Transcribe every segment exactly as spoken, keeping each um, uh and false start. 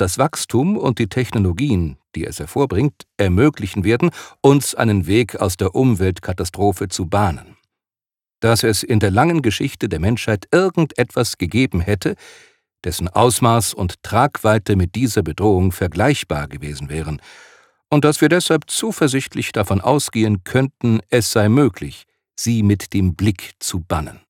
das Wachstum und die Technologien, die es hervorbringt, ermöglichen werden, uns einen Weg aus der Umweltkatastrophe zu bahnen. Dass es in der langen Geschichte der Menschheit irgendetwas gegeben hätte, dessen Ausmaß und Tragweite mit dieser Bedrohung vergleichbar gewesen wären, und dass wir deshalb zuversichtlich davon ausgehen könnten, es sei möglich, sie mit dem Blick zu bannen.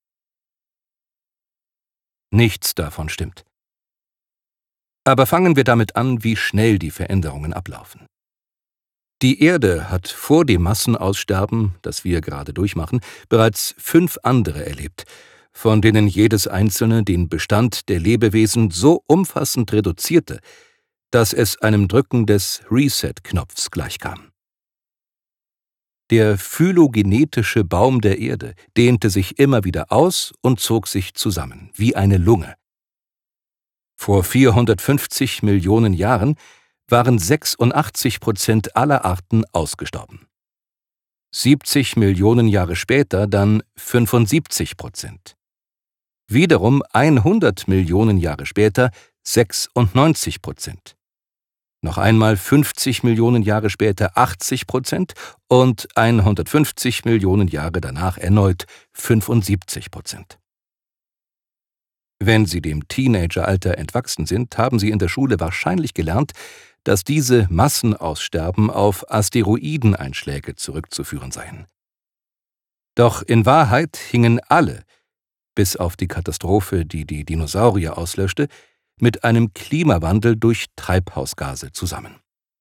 Nichts davon stimmt. Aber fangen wir damit an, wie schnell die Veränderungen ablaufen. Die Erde hat vor dem Massenaussterben, das wir gerade durchmachen, bereits fünf andere erlebt, von denen jedes einzelne den Bestand der Lebewesen so umfassend reduzierte, dass es einem Drücken des Reset-Knopfs gleichkam. Der phylogenetische Baum der Erde dehnte sich immer wieder aus und zog sich zusammen, wie eine Lunge. Vor vierhundertfünfzig Millionen Jahren waren sechsundachtzig Prozent aller Arten ausgestorben. siebzig Millionen Jahre später dann fünfundsiebzig Prozent. Wiederum hundert Millionen Jahre später sechsundneunzig Prozent. Noch einmal fünfzig Millionen Jahre später achtzig Prozent und hundertfünfzig Millionen Jahre danach erneut fünfundsiebzig Prozent. Wenn Sie dem Teenageralter entwachsen sind, haben Sie in der Schule wahrscheinlich gelernt, dass diese Massenaussterben auf Asteroideneinschläge zurückzuführen seien. Doch in Wahrheit hingen alle, bis auf die Katastrophe, die die Dinosaurier auslöschte, mit einem Klimawandel durch Treibhausgase zusammen.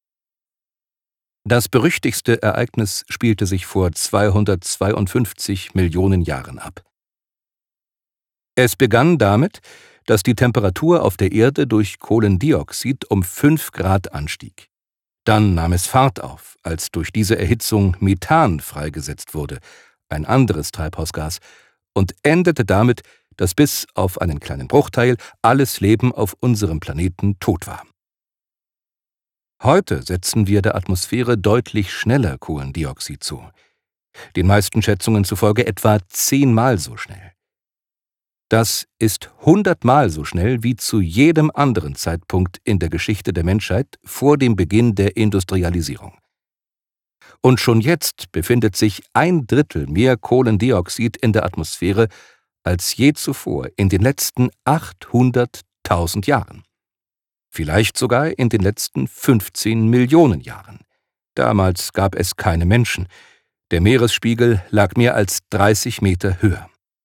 Das berüchtigste Ereignis spielte sich vor zweihundertzweiundfünfzig Millionen Jahren ab. Es begann damit, dass die Temperatur auf der Erde durch Kohlendioxid um fünf Grad anstieg. Dann nahm es Fahrt auf, als durch diese Erhitzung Methan freigesetzt wurde, ein anderes Treibhausgas, und endete damit, dass bis auf einen kleinen Bruchteil alles Leben auf unserem Planeten tot war. Heute setzen wir der Atmosphäre deutlich schneller Kohlendioxid zu. Den meisten Schätzungen zufolge etwa zehnmal so schnell. Das ist hundertmal so schnell wie zu jedem anderen Zeitpunkt in der Geschichte der Menschheit vor dem Beginn der Industrialisierung. Und schon jetzt befindet sich ein Drittel mehr Kohlendioxid in der Atmosphäre als je zuvor in den letzten achthunderttausend Jahren. Vielleicht sogar in den letzten fünfzehn Millionen Jahren. Damals gab es keine Menschen. Der Meeresspiegel lag mehr als dreißig Meter höher.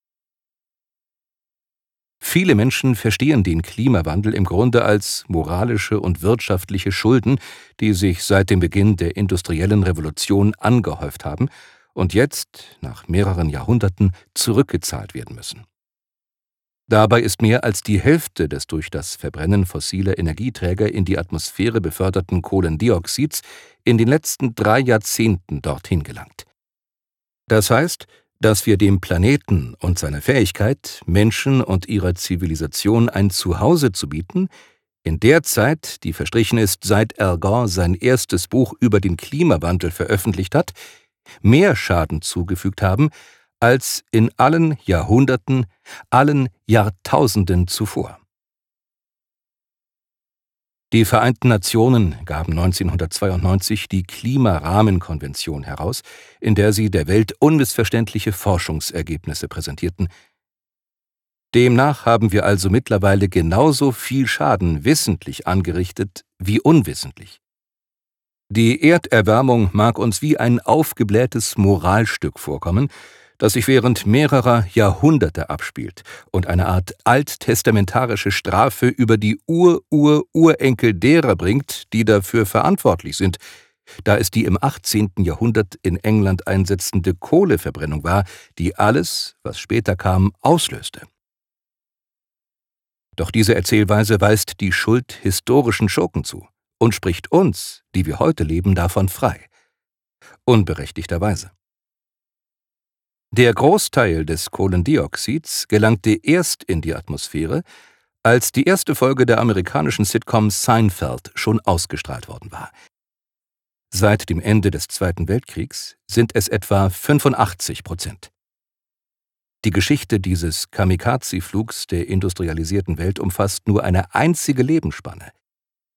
Viele Menschen verstehen den Klimawandel im Grunde als moralische und wirtschaftliche Schulden, die sich seit dem Beginn der industriellen Revolution angehäuft haben und jetzt, nach mehreren Jahrhunderten, zurückgezahlt werden müssen. Dabei ist mehr als die Hälfte des durch das Verbrennen fossiler Energieträger in die Atmosphäre beförderten Kohlendioxids in den letzten drei Jahrzehnten dorthin gelangt. Das heißt, dass wir dem Planeten und seiner Fähigkeit, Menschen und ihrer Zivilisation ein Zuhause zu bieten, in der Zeit, die verstrichen ist, seit Al Gore sein erstes Buch über den Klimawandel veröffentlicht hat, mehr Schaden zugefügt haben als in allen Jahrhunderten, allen Jahrtausenden zuvor. Die Vereinten Nationen gaben neunzehnhundertzweiundneunzig die Klimarahmenkonvention heraus, in der sie der Welt unmissverständliche Forschungsergebnisse präsentierten. Demnach haben wir also mittlerweile genauso viel Schaden wissentlich angerichtet wie unwissentlich. Die Erderwärmung mag uns wie ein aufgeblähtes Moralstück vorkommen, das sich während mehrerer Jahrhunderte abspielt und eine Art alttestamentarische Strafe über die Ur-Ur-Urenkel derer bringt, die dafür verantwortlich sind, da es die im achtzehnten Jahrhundert in England einsetzende Kohleverbrennung war, die alles, was später kam, auslöste. Doch diese Erzählweise weist die Schuld historischen Schurken zu und spricht uns, die wir heute leben, davon frei. Unberechtigterweise. Der Großteil des Kohlendioxids gelangte erst in die Atmosphäre, als die erste Folge der amerikanischen Sitcom Seinfeld schon ausgestrahlt worden war. Seit dem Ende des Zweiten Weltkriegs sind es etwa fünfundachtzig Prozent. Die Geschichte dieses Kamikaze-Flugs der industrialisierten Welt umfasst nur eine einzige Lebensspanne –